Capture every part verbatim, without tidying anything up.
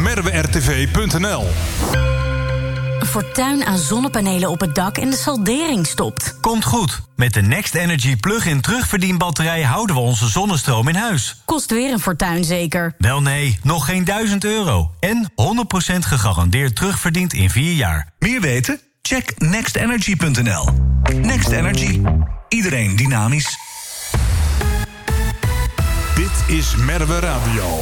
merwe r t v punt n l. Fortuin aan zonnepanelen op het dak en de saldering stopt. Komt goed. Met de Next Energy plug-in terugverdienbatterij houden we onze zonnestroom in huis. Kost weer een fortuin zeker? Wel nee, nog geen duizend euro. En honderd procent gegarandeerd terugverdiend in vier jaar. Meer weten? Check next energy punt n l. Next Energy. Iedereen dynamisch. Dit is Merwe Radio.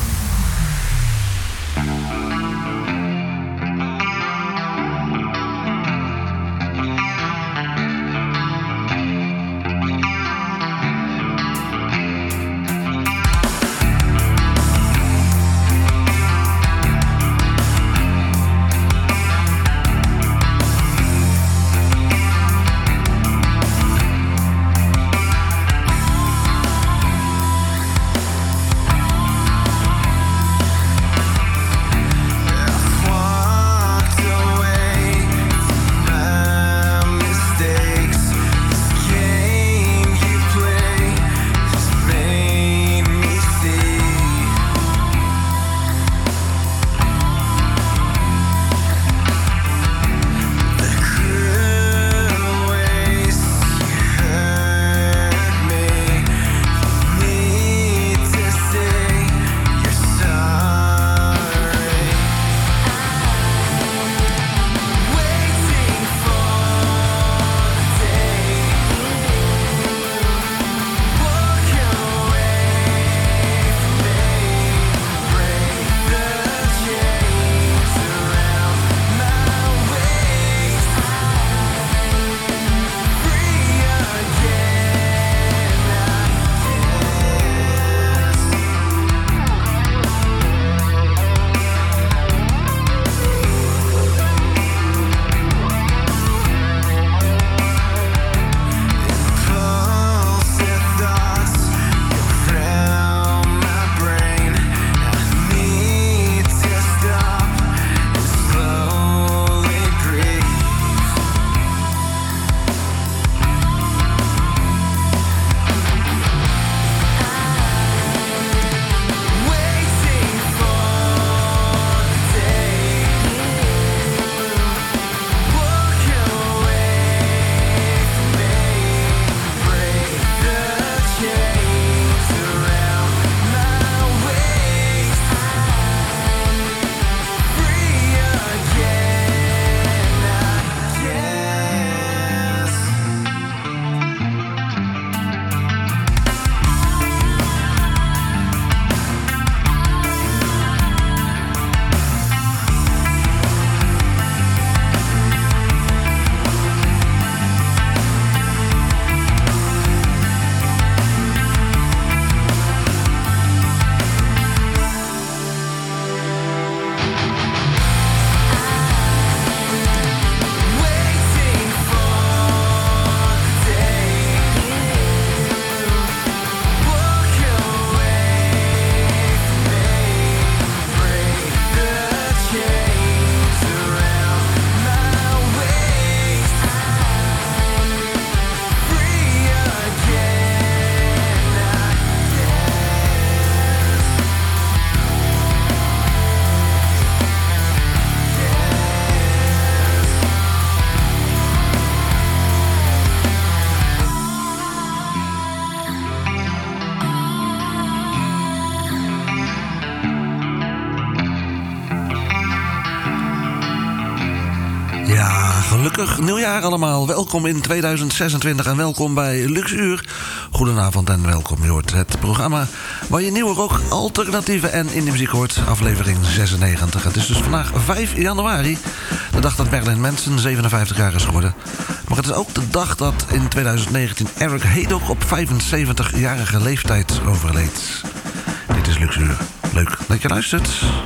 Gelukkig nieuwjaar allemaal. Welkom in tweeduizend zesentwintig en welkom bij Luxuur. Goedenavond en welkom. Je hoort het programma waar je nieuwe rock, alternatieve en indie muziek hoort. Aflevering zesennegentig. Het is dus vandaag vijf januari. De dag dat Marilyn Manson zevenenvijftig jaar is geworden. Maar het is ook de dag dat in tweeduizend negentien Eric Haydock op vijfenzeventigjarige leeftijd overleed. Dit is Luxuur. Leuk dat je luistert.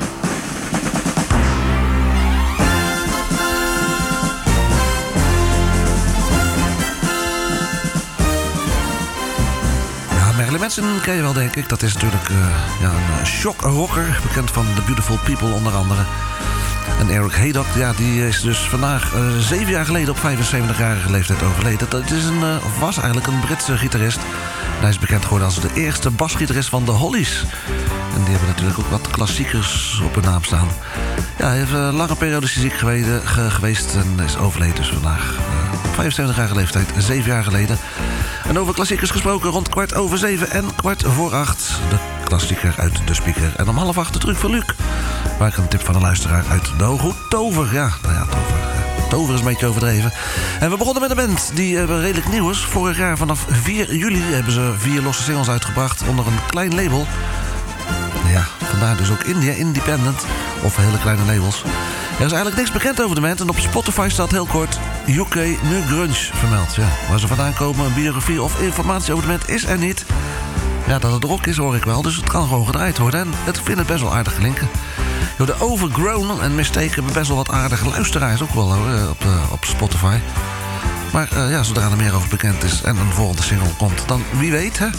Marilyn Manson ken je wel, denk ik. Dat is natuurlijk uh, ja, een shock-rocker. Bekend van The Beautiful People onder andere. En Eric Haydock, ja, die is dus vandaag uh, zeven jaar geleden op vijfenzeventigjarige leeftijd overleden. Dat is een, uh, of was eigenlijk een Britse gitarist. En hij is bekend geworden als de eerste basgitarist van de Hollies. En die hebben natuurlijk ook wat klassiekers op hun naam staan. Ja, hij heeft een lange periode ziek geweest en is overleden dus vandaag. Uh, op vijfenzeventigjarige leeftijd, zeven jaar geleden. En over klassiekers gesproken, rond kwart over zeven en kwart voor acht. De klassieker uit De Speaker. En om half acht de truc van Luc. Waar ik een tip van een luisteraar uit de Hooghoed. Tover, ja, nou ja, Tover. Tover is een beetje overdreven. En we begonnen met een band die uh, redelijk nieuw is. Vorig jaar vanaf vier juli hebben ze vier losse singles uitgebracht onder een klein label. Ja, vandaar dus ook India Independent of hele kleine labels. Er is eigenlijk niks bekend over de band en op Spotify staat heel kort U K New Grunge vermeld. Ja, waar ze vandaan komen, een biografie of informatie over de band is er niet. Ja, dat het rock is hoor ik wel, dus het kan gewoon gedraaid worden. En ik vind het best wel aardig klinken. Yo, de Overgrown en Mistake hebben best wel wat aardige luisteraars ook wel hoor, op, uh, op Spotify. Maar uh, ja, zodra er meer over bekend is en een volgende single komt, dan wie weet hè.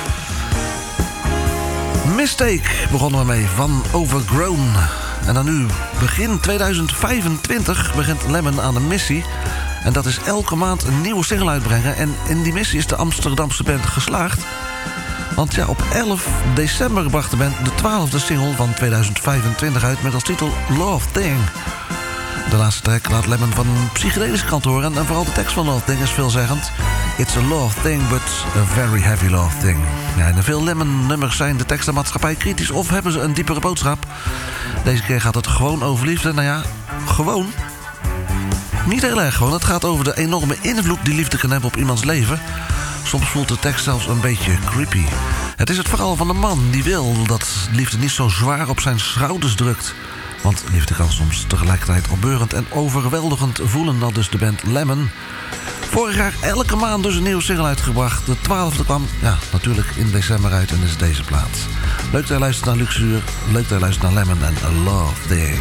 Mistake begonnen we mee van Overgrown. En dan nu, begin tweeduizend vijfentwintig, begint Lemon aan een missie. En dat is elke maand een nieuwe single uitbrengen. En in die missie is de Amsterdamse band geslaagd. Want ja, op elf december bracht de band de twaalfde single van tweeduizend vijfentwintig uit met als titel Love Thing. De laatste track laat Lemon van een psychedelische kant horen. En vooral de tekst van Love Thing is veelzeggend. It's a love thing, but a very heavy love thing. Ja, in veel Lemon-nummers zijn de teksten maatschappij kritisch of hebben ze een diepere boodschap. Deze keer gaat het gewoon over liefde. Nou ja, gewoon. Niet heel erg gewoon. Het gaat over de enorme invloed die liefde kan hebben op iemands leven. Soms voelt de tekst zelfs een beetje creepy. Het is het verhaal van een man die wil dat liefde niet zo zwaar op zijn schouders drukt. Want liefde kan soms tegelijkertijd opbeurend en overweldigend voelen. Dat dus de band Lemon. Vorig jaar elke maand dus een nieuwe single uitgebracht. De twaalfde kwam ja, natuurlijk in december uit en is deze plaat. Leuk dat je luistert naar Luxuur. Leuk dat je luistert naar Lemon en A Love Thing.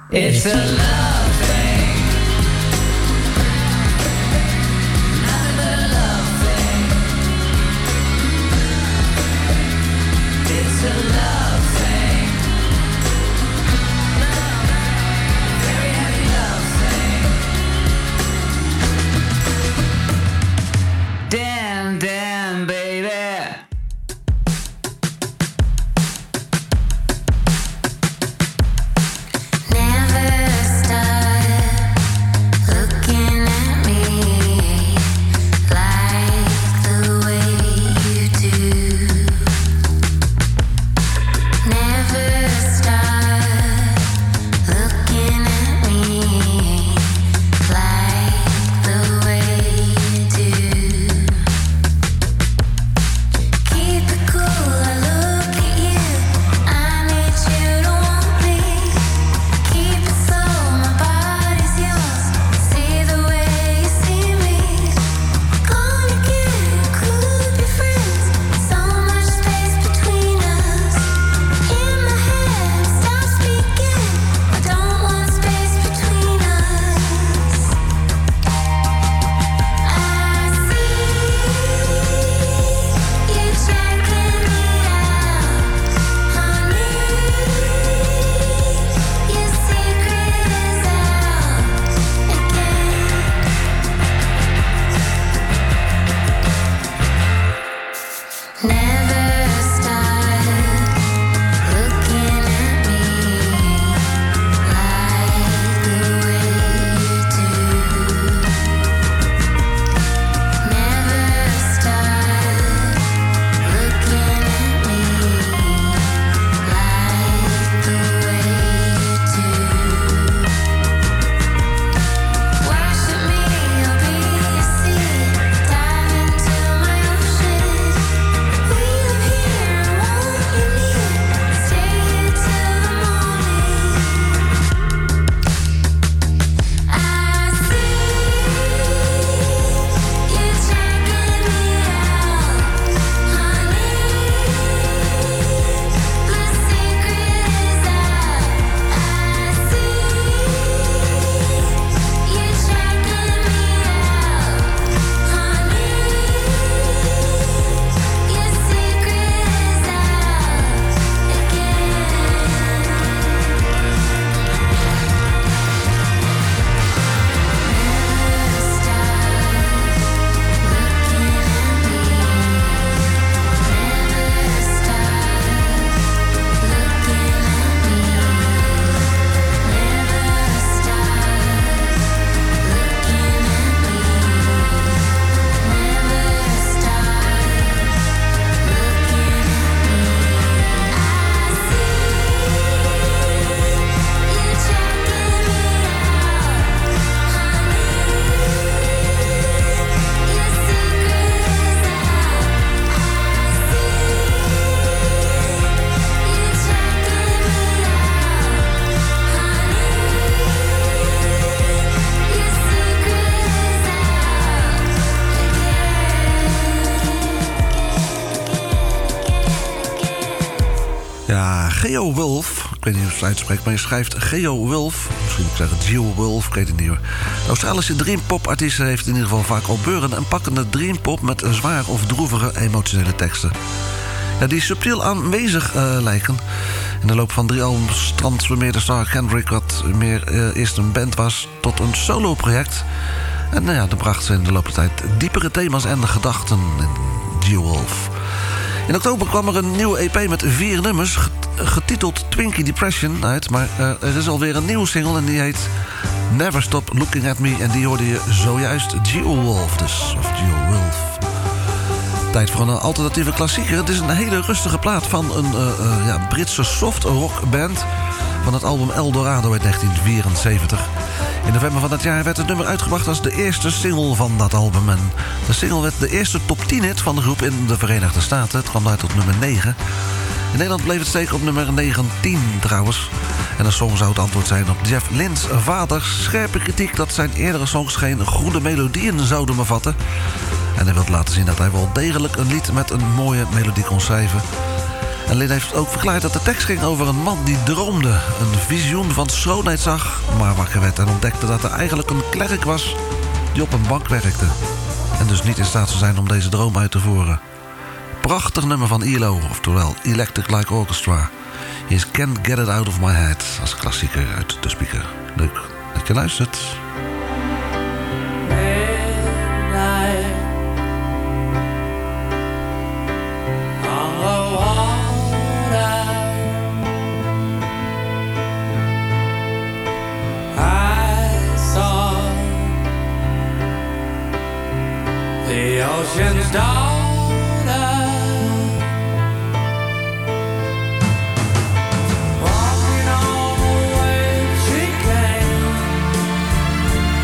It's a love thing. Nothing but a love thing. It's a love thing. Very heavy love thing. Damn, damn, baby. Geo Wolf, ik weet niet hoe je het uitspreekt, maar je schrijft Geo Wolf. Misschien moet ik zeggen Geo Wolf, ik weet het niet hoor. De Australische dreampop-artiest heeft in ieder geval vaak opbeurende en pakkende dreampop met zwaar of droevige emotionele teksten. Ja, die subtiel aanwezig uh, lijken. In de loop van drie albums transformeerde Star Kendrick, wat meer uh, eerst een band was, tot een solo-project. En nou ja, dan bracht ze in de loop der tijd diepere thema's en de gedachten in Geo Wolf. In oktober kwam er een nieuwe E P met vier nummers, getiteld Twinkie Depression uit. Maar uh, er is alweer een nieuwe single en die heet Never Stop Looking At Me. En die hoorde je zojuist, Geo Wolf dus, of Geo Wolf. Tijd voor een alternatieve klassieker. Het is een hele rustige plaat van een uh, uh, ja, Britse soft rock band van het album El Dorado uit negentien vierenzeventig. In november van dat jaar werd het nummer uitgebracht als de eerste single van dat album. En de single werd de eerste top tien hit van de groep in de Verenigde Staten. Het kwam uit tot nummer negen. In Nederland bleef het steken op nummer negentien trouwens. En de song zou het antwoord zijn op Jeff Lynne's vaders scherpe kritiek dat zijn eerdere songs geen goede melodieën zouden bevatten. En hij wilde laten zien dat hij wel degelijk een lied met een mooie melodie kon schrijven. En Lynn heeft ook verklaard dat de tekst ging over een man die droomde, een visioen van schoonheid zag, maar wakker werd en ontdekte dat er eigenlijk een klerk was die op een bank werkte. En dus niet in staat zou zijn om deze droom uit te voeren. Prachtig nummer van I L O, oftewel Electric Light Orchestra. Hier is Can't Get It Out of My Head als klassieker uit de speaker. Leuk dat je luistert. The ocean's daughter, walking on the way she came,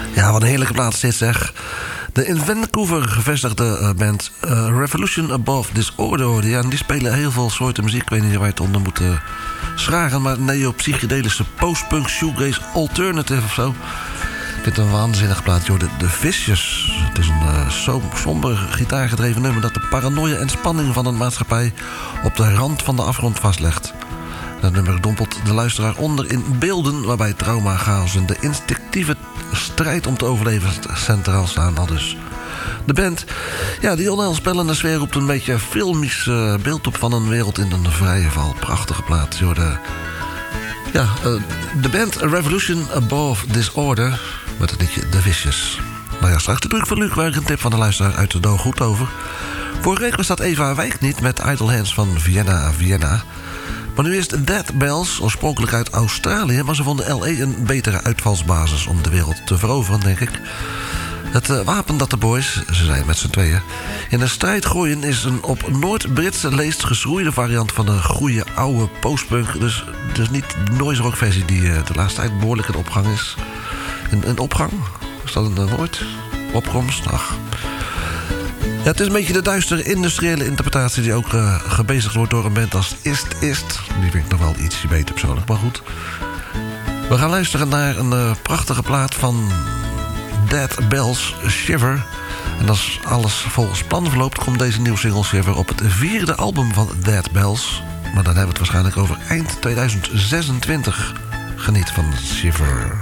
Ja, wat een heerlijke plaats dit zeg. De in Vancouver gevestigde uh, band uh, Revolution Above Disorder. Ja, en die spelen heel veel soorten muziek. Ik weet niet waar je het onder moet uh, schragen. Maar neo-psychedelische post-punk, shoegaze, alternative of zo. Ik vind het een waanzinnige plaat. Joh, de, de Vicious. Het is een uh, so, somber gitaargedreven nummer dat de paranoia en spanning van een maatschappij op de rand van de afgrond vastlegt. Dat nummer dompelt de luisteraar onder in beelden waarbij trauma, chaos en de instinctieve strijd om te overleven centraal staan. Al dus. De band, ja, die onheilspellende sfeer roept een beetje filmisch uh, beeld op van een wereld in een vrije val. Prachtige plaat. Joh, de, ja, uh, de band Revolution Above Disorder met het liedje The Vicious. Nou ja, straks de druk van Luc, waar ik een tip van de luisteraar uit de doog goed over. Vorige week was dat Eva Wijk niet met Idle Hands van Vienna Vienna. Maar nu is de Dead Bells, oorspronkelijk uit Australië, maar ze vonden L A een betere uitvalsbasis om de wereld te veroveren, denk ik. Het uh, wapen dat de boys, ze zijn met z'n tweeën, in de strijd gooien is een op Noord-Britse leest geschroeide variant van een goede oude postpunk. Dus, dus niet de noise rock versie die uh, de laatste tijd behoorlijk in opgang is. Een, een opgang? Is dat een woord? Opkomst? Ach. Ja, het is een beetje de duistere industriële interpretatie die ook uh, gebezigd wordt door een band als Ist Ist. Die vind ik nog wel ietsje beter persoonlijk, maar goed. We gaan luisteren naar een uh, prachtige plaat van Dead Bells, Shiver. En als alles volgens plan verloopt, komt deze nieuwe single Shiver op het vierde album van Dead Bells. Maar dan hebben we het waarschijnlijk over eind tweeduizend zesentwintig. Geniet van Shiver.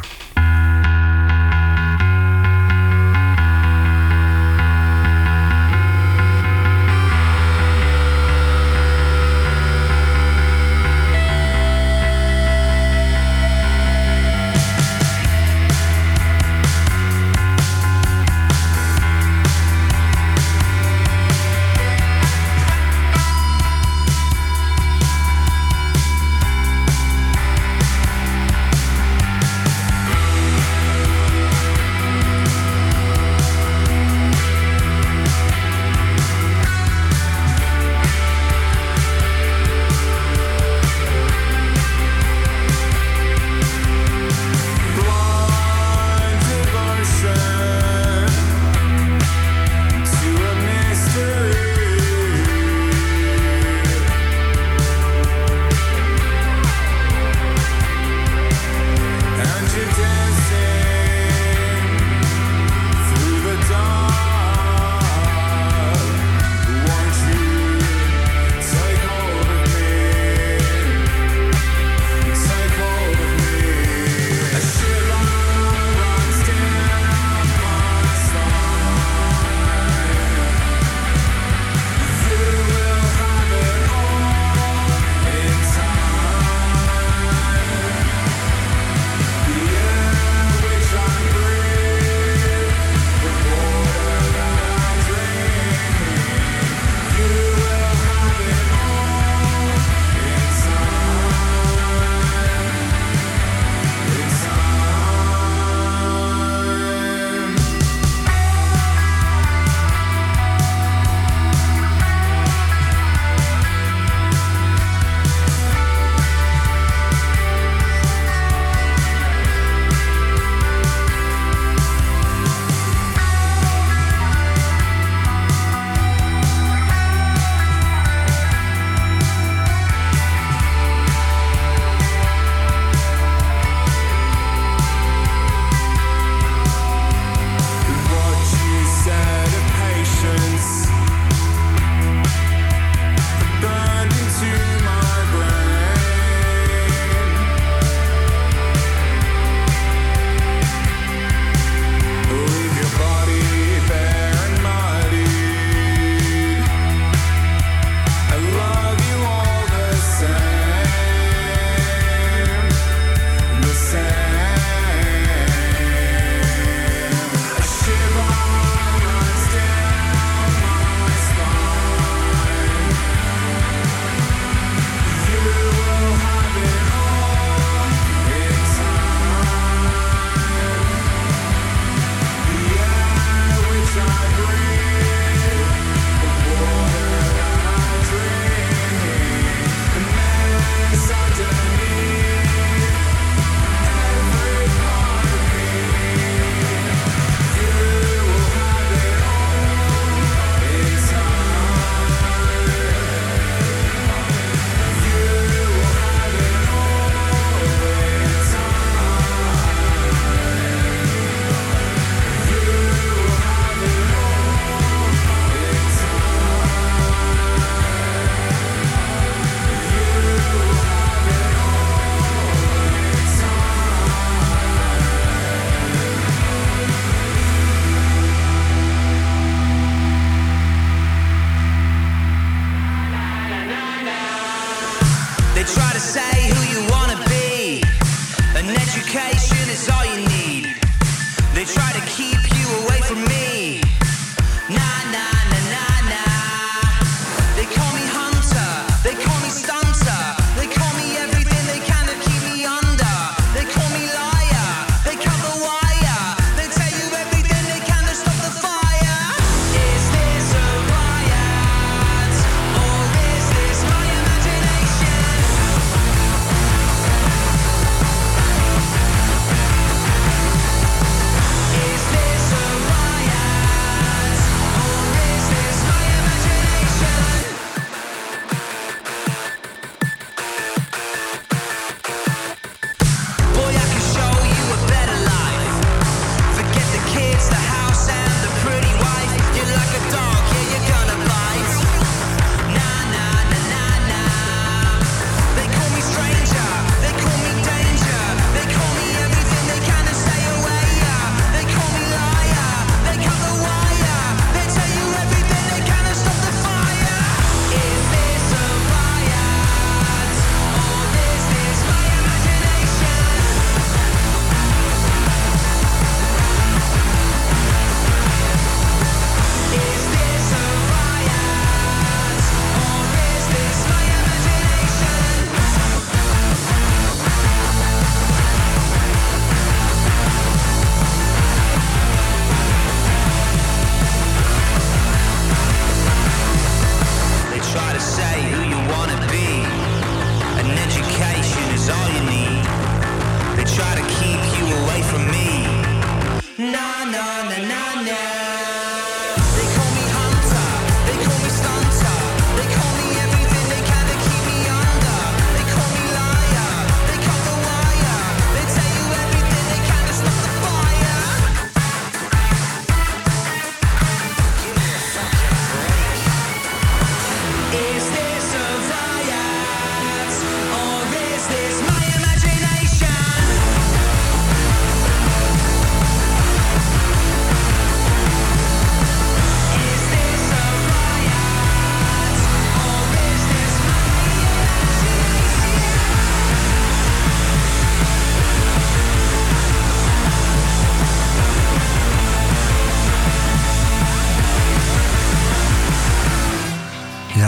Yeah.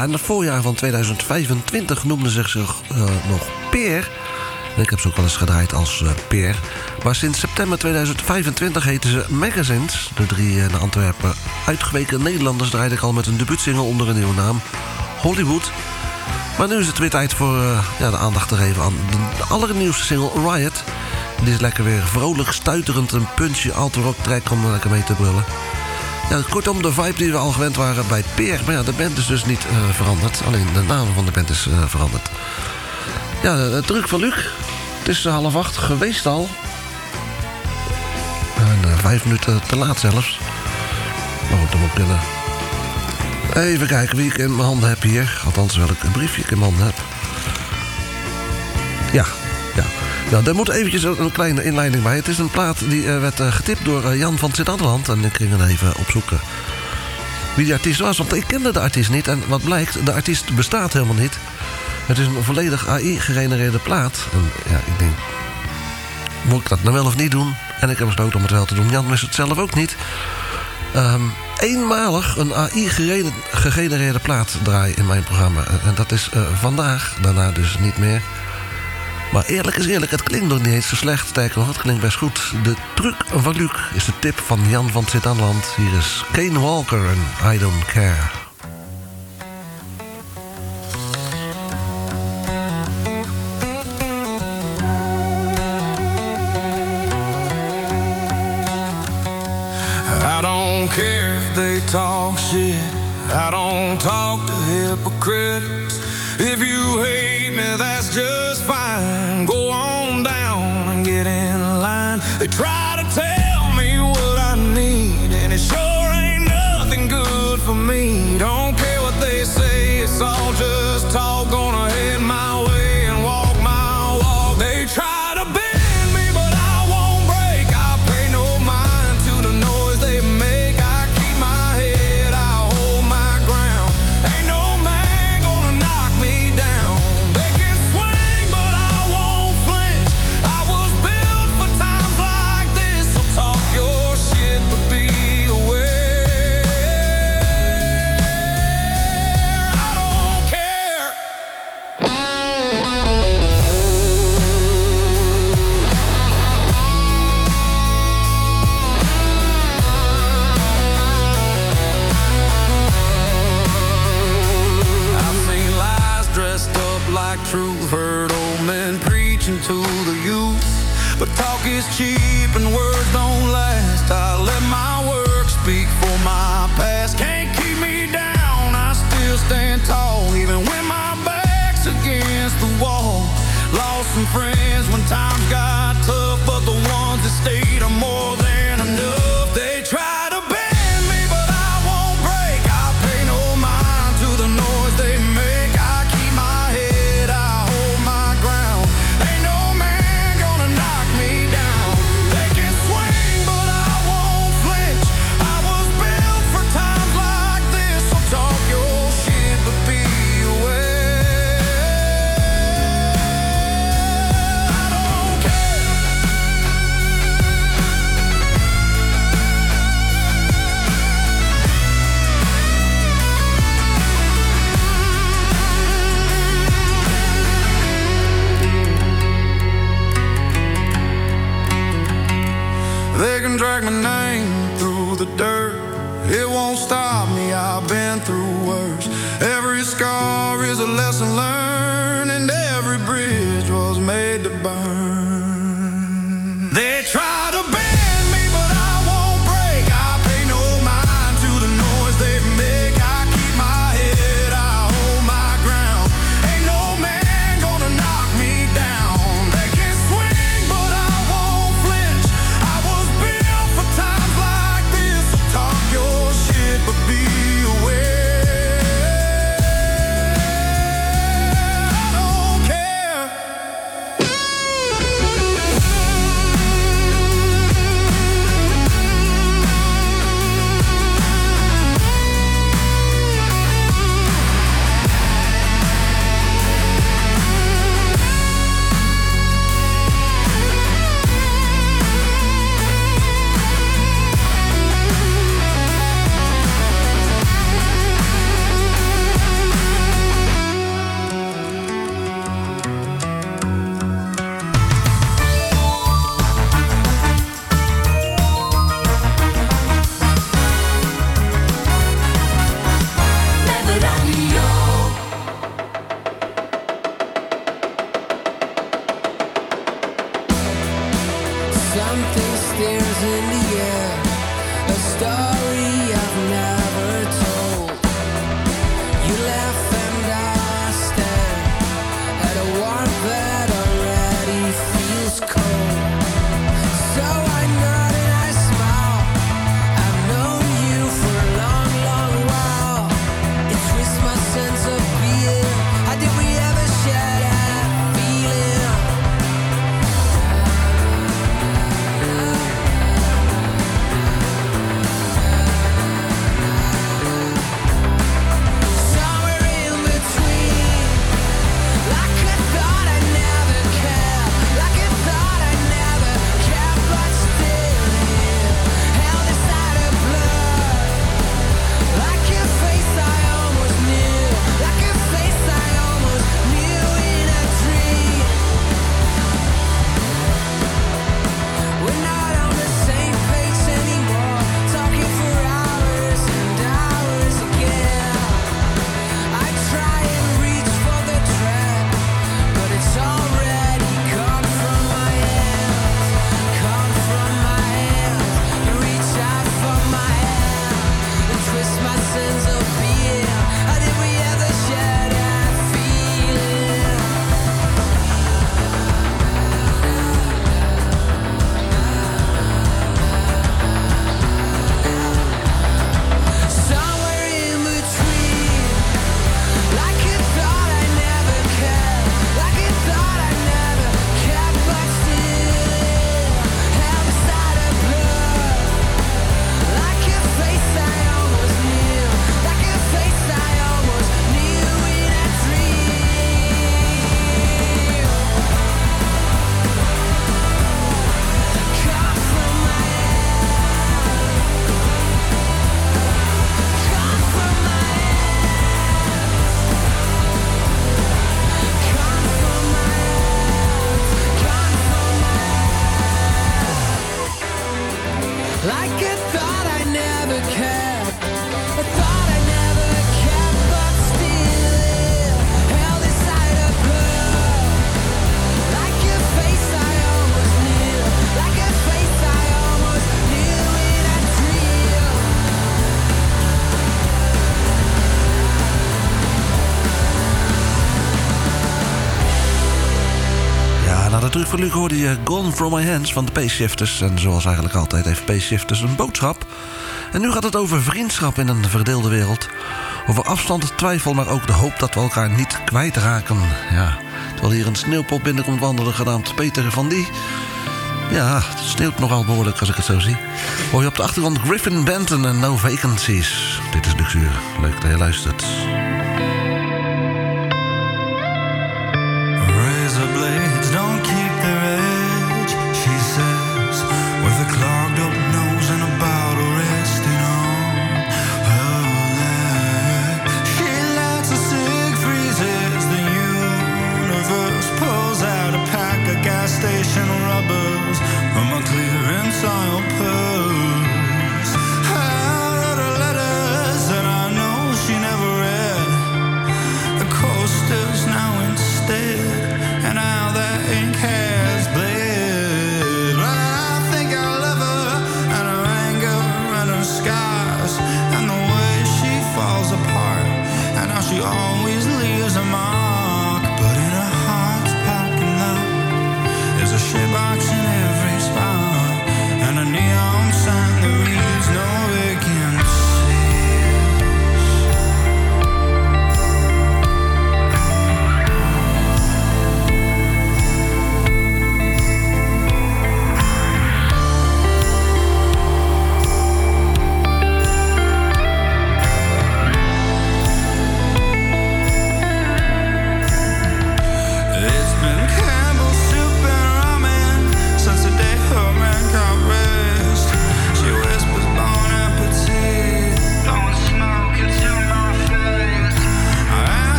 Ja, in het voorjaar van tweeduizend vijfentwintig noemden ze zich uh, nog Peer. Ik heb ze ook wel eens gedraaid als uh, Peer. Maar sinds september tweeduizend vijfentwintig heten ze Magazines. De drie uh, naar Antwerpen uitgeweken Nederlanders draaide ik al met een debuutsingle onder een nieuwe naam, Hollywood. Maar nu is het weer tijd voor uh, ja, de aandacht te geven aan de allernieuwste single Riot. Die is lekker weer vrolijk, stuiterend, een punchy alt-rock track om er lekker mee te brullen. Ja, kortom, de vibe die we al gewend waren bij Peer. Maar ja, de band is dus niet uh, veranderd. Alleen de naam van de band is uh, veranderd. Ja, het druk van Luc. Het is uh, half acht geweest al. En uh, vijf minuten te laat zelfs. Maar goed, dan moet ik kunnen. Even kijken wie ik in mijn handen heb hier. Althans, welk een briefje ik in mijn handen heb. Ja, ja. Nou, daar moet eventjes een kleine inleiding bij. Het is een plaat die uh, werd uh, getipt door uh, Jan van Sint-Adeland. En ik ging er even opzoeken wie die artiest was. Want ik kende de artiest niet. En wat blijkt, de artiest bestaat helemaal niet. Het is een volledig A I-gegenereerde plaat. En ja, ik denk, moet ik dat nou wel of niet doen? En ik heb besloten om het wel te doen. Jan wist het zelf ook niet. Um, eenmalig een A I-gegenereerde plaat draai in mijn programma. En dat is uh, vandaag, daarna dus niet meer. Maar eerlijk is eerlijk, het klinkt nog niet eens zo slecht. Sterker nog, het klinkt best goed. De truc van Luc is de tip van Jan van Sint-Adeland. Hier is Kane Walker en I Don't Care. I don't care if they talk shit. I don't talk to hypocrites. If you hate me, that's just fine. Go on down and get in line. They try to tell me what I need, and it sure ain't nothing good for me. Don't care what they say, it's all just talk. Gonna head my way and walk my walk. They try to bend me, but I won't break. I pay no mind to the noise they make. I keep my head, I hold my ground. Ain't no man gonna knock me down. They can swing, but I won't flinch. I was built for times like this, so talk your shit, but be aware. I don't care. I've seen lies dressed up like truth, heard old men preaching to the youth. But talk is cheap and words don't last. I let my work speak for my past. Can't keep me down, I still stand tall, even when my back's against the wall. Lost some friends when times got tough, but the ones that stayed are more than enough. They try to bend me, but I won't break. I pay no mind to the noise they make. I keep my head, I hold my ground. Ain't no man gonna knock me down. They can swing, but I won't flinch. I was built for times like this, so talk your shit, but be aware. I don't care. They can drag my name through the dirt. It won't stop me, I've been through worse. Every scar is a lesson learned, and every bridge was made to burn. They try to bend me, but I won't break. I pay no mind to the noise they make. I keep my head, I hold my ground. Ain't no man gonna knock me down. They can swing, but I won't flinch. I was built for times like this, so talk your shit, but be aware. I don't care. Something stares in the air, a story I've never told. You laugh and I stare at a warmth that already feels cold. So I nod and I smile. I've known you for a long, long while. It twists my sense of being. How did we ever share that feeling? Somewhere in between, like I thought I never cared, like I thought I never cared, but still here, held inside a blur, like your face I almost knew, like your face I almost knew in a dream. We're not on the same page anymore, talking for hours and hours again. I try and reach for the track, but it's already gone from my hands, gone from my hands. You reach out for my hand and twist my sense of being. How did we ever share that feeling? Somewhere in between, like I thought I never cared, like I thought I never cared, but still held inside a blur, like your face I almost knew, like your face I almost knew in a dream. Come from my hand, come from my Come from my hands, come from my Like I thought I never cared, I thought I never cared, but still held inside a blur, like your face I almost knew, like your face I almost knew in a dream. Ja, na de truc van Luc hoorde je Gone From My Hands van de Pace-Shifters. En zoals eigenlijk altijd heeft Pace-Shifters een boodschap. En nu gaat het over vriendschap in een verdeelde wereld. Over afstand, twijfel, maar ook de hoop dat we elkaar niet kwijtraken. Ja, terwijl hier een sneeuwpop binnenkomt wandelen genaamd Peter van Die. Ja, het sneeuwt nogal behoorlijk als ik het zo zie. Hoor je op de achtergrond Griffin Benton en No Vacancies. Dit is Luxuur. Leuk dat je luistert. Razor blades don't keep their edge, she says, with a clogged up nose and a bottle resting on her leg. She lights a cig, freezes the universe, pulls out a pack of gas station rubbers from a clearance aisle purse. I wrote her letters that I know she never read.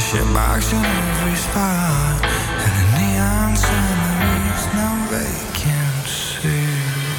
shit box in every spot, and a neon sign that reads no vacancy.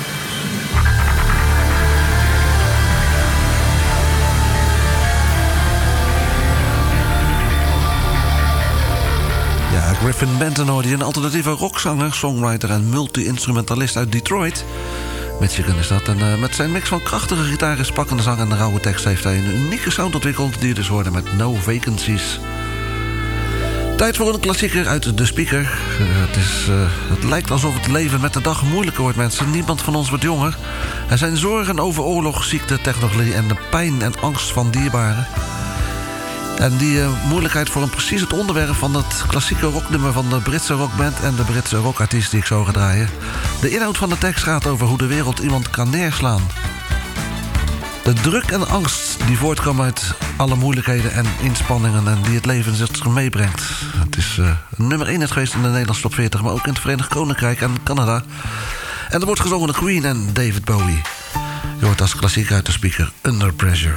Ja, Griffin Benton hoorde je, een alternatieve rockzanger, songwriter en multi-instrumentalist uit Detroit. Michigan is dat. En uh, met zijn mix van krachtige gitaren, pakkende zang en rauwe tekst heeft hij een unieke sound ontwikkeld die je dus hoorde met No Vacancies. Tijd voor een klassieker uit de speaker. Uh, het, is, uh, het lijkt alsof het leven met de dag moeilijker wordt, mensen. Niemand van ons wordt jonger. Er zijn zorgen over oorlog, ziekte, technologie en de pijn en angst van dierbaren. En die uh, moeilijkheid vormt precies het onderwerp van het klassieke rocknummer van de Britse rockband en de Britse rockartiest die ik zo ga draaien. De inhoud van de tekst gaat over hoe de wereld iemand kan neerslaan. De druk en angst die voortkomen uit alle moeilijkheden en inspanningen en die het leven zich meebrengt. Het is uh, nummer één het geweest in de Nederlandse top veertig, maar ook in het Verenigd Koninkrijk en Canada. En er wordt gezongen door Queen en David Bowie. Je hoort als klassieker uit de speaker Under Pressure.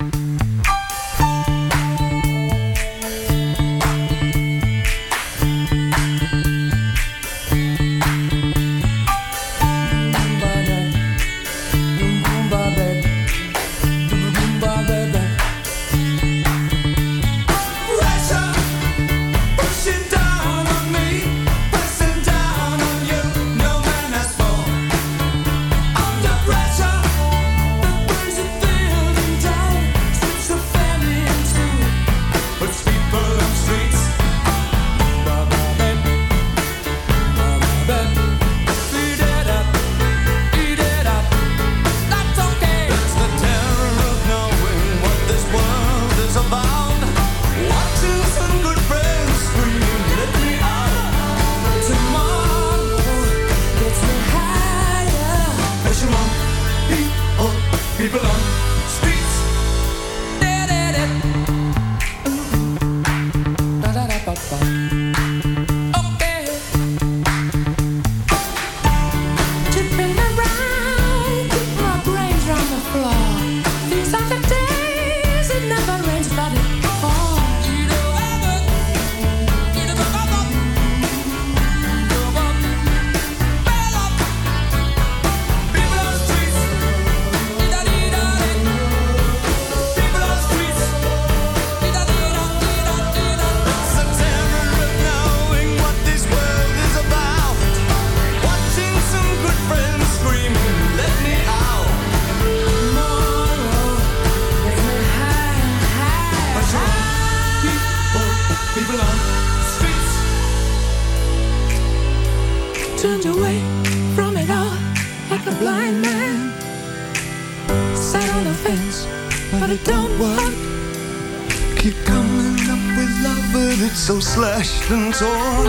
So slashed and torn.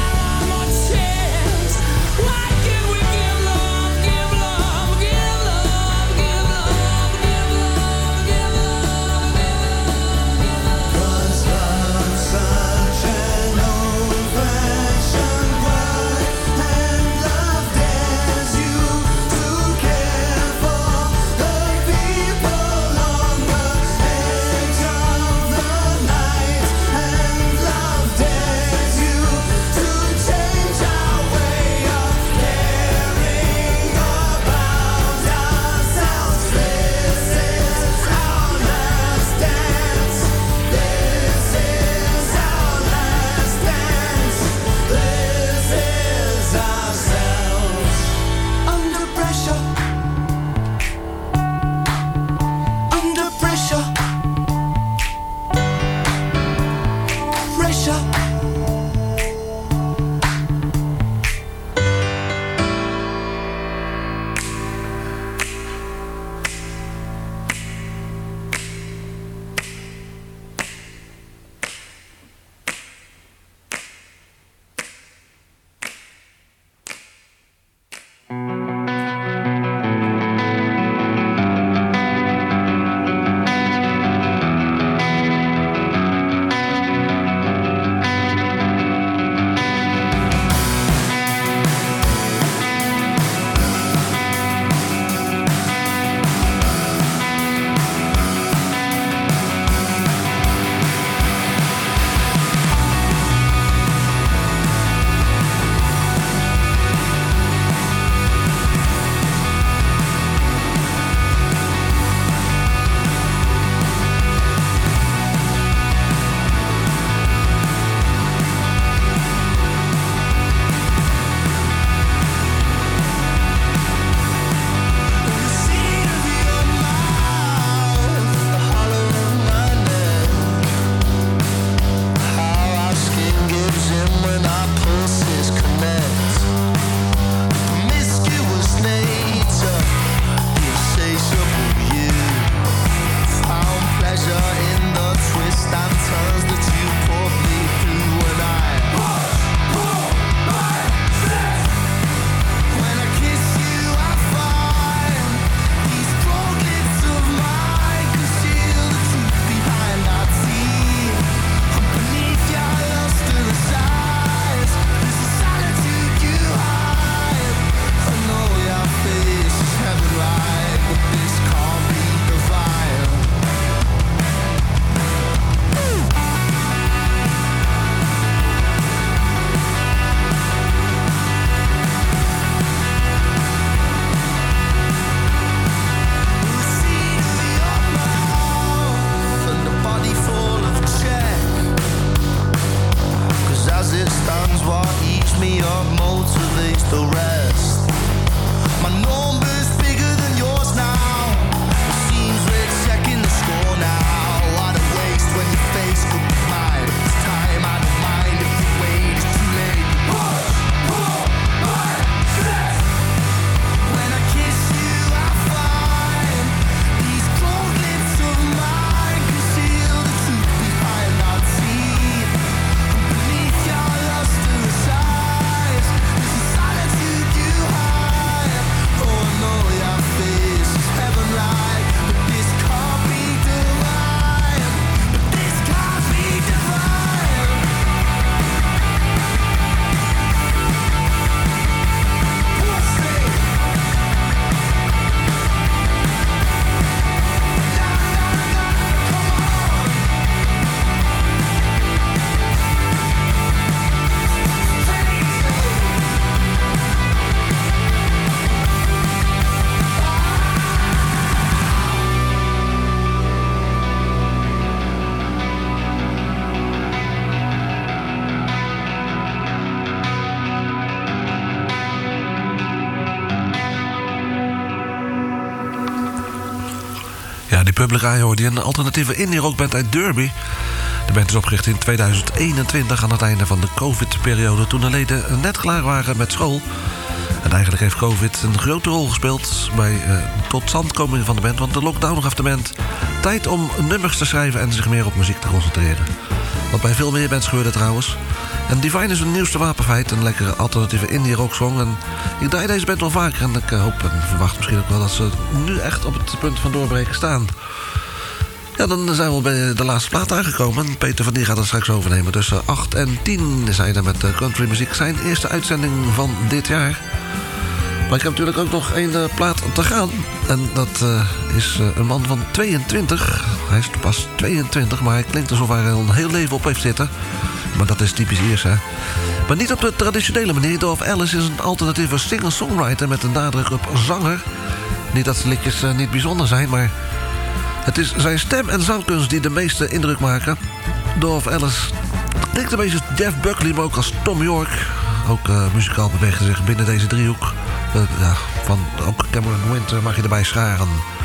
Why can't we give love, give love, give love? losing when our pulses connect. Promiscuous nature, insatiable you. Found pleasure in the twists and turns that you put me through when I push, pull, my fist. When I kiss you, I find these cold lips of mine conceal the truth behind our teeth. Beneath your lustrous eyes, there's a solitude you hide. I know your face is heaven-like, but this can't be divine. The scene of your mouth and the body full of check. 'Cause as it stands, what eats me up motivates the rest. My number's bigger than yours now. It seems we're checking the score now. What a waste when your face could be mine. This time I don't mind if the wait is too late. Push, pull, my fist. When I kiss you, I find these cold lips of mine conceal the truth behind our teeth. Beneath your lustrous eyes, there's a solitude you hide. Oh, I know your face is heaven-like, but this can't be divine. But this can't be divine. Pussy. Na, na, na, come on. Ja, die Public Eye hoorde je, een alternatieve indie rockband uit Derby. De band is opgericht in tweeduizend eenentwintig aan het einde van de COVID-periode, toen de leden net klaar waren met school. En eigenlijk heeft COVID een grote rol gespeeld bij uh, totstandkoming van de band, want de lockdown gaf de band tijd om nummers te schrijven en zich meer op muziek te concentreren. Wat bij veel meer bands gebeurde trouwens. En Divine is hun nieuwste wapenfeit, een lekkere alternatieve indie rocksong. En ik draai deze band wel vaker en ik uh, hoop en verwacht misschien ook wel dat ze nu echt op het punt van doorbreken staan. Ja, dan zijn we al bij de laatste plaat aangekomen. Peter van Dier gaat het straks overnemen. Tussen acht en tien is hij er met country muziek. Zijn eerste uitzending van dit jaar. Maar ik heb natuurlijk ook nog één uh, plaat te gaan. En dat uh, is uh, een man van tweeëntwintig. Hij is pas tweeëntwintig, maar hij klinkt alsof hij er al een heel leven op heeft zitten. Maar dat is typisch Iers, hè. Maar niet op de traditionele manier. Dove Ellis is een alternatieve singer-songwriter met een nadruk op zanger. Niet dat de liedjes uh, niet bijzonder zijn, maar het is zijn stem en zangkunst die de meeste indruk maken. Dove Ellis klinkt een beetje als Jeff Buckley, maar ook als Tom York. Ook uh, muzikaal beweegt hij zich binnen deze driehoek. Uh, ja, van ook Cameron Winter mag je erbij scharen.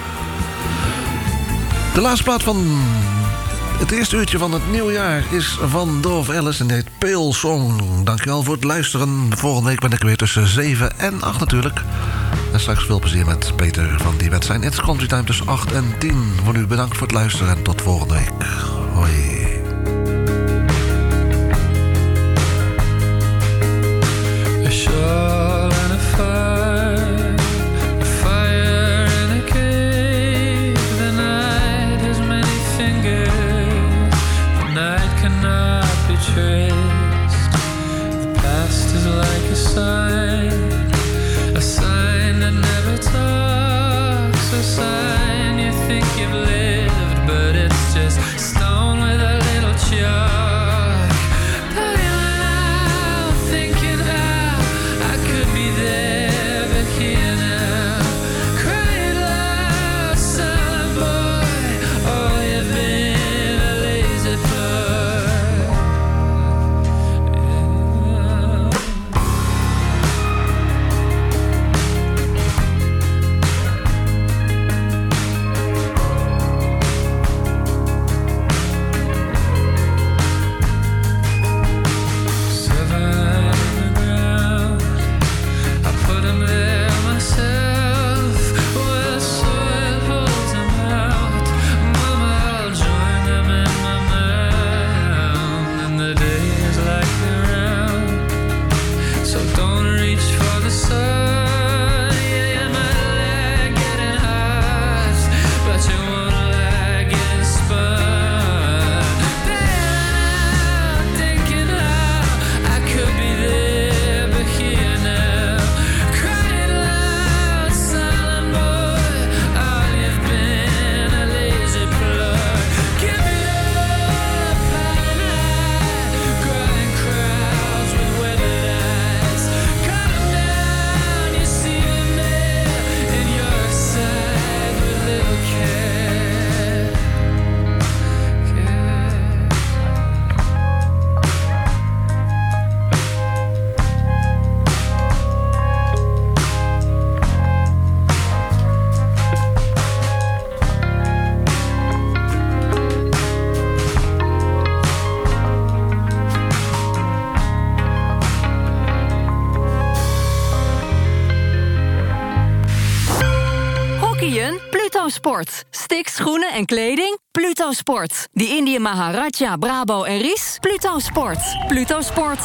De laatste plaat van het eerste uurtje van het nieuwe jaar is van Dove Ellis en die heet Pale Song. Dankjewel voor het luisteren. Volgende week ben ik weer tussen zeven en acht natuurlijk. En straks veel plezier met Peter van die met zijn It's Country Time tussen acht en tien. Voor nu bedankt voor het luisteren en tot volgende week. Hoi. A shawl and a fire, a fire in a cave. The night has many fingers, the night cannot be traced. The past is like a sign, a sign that never talks, a sign you think you've lived, but it's just stone with a Pluto Sport. Sticks, schoenen en kleding? Pluto Sport. Die Indië Maharaja, Brabo en Ries? Pluto Sport. Pluto Sport.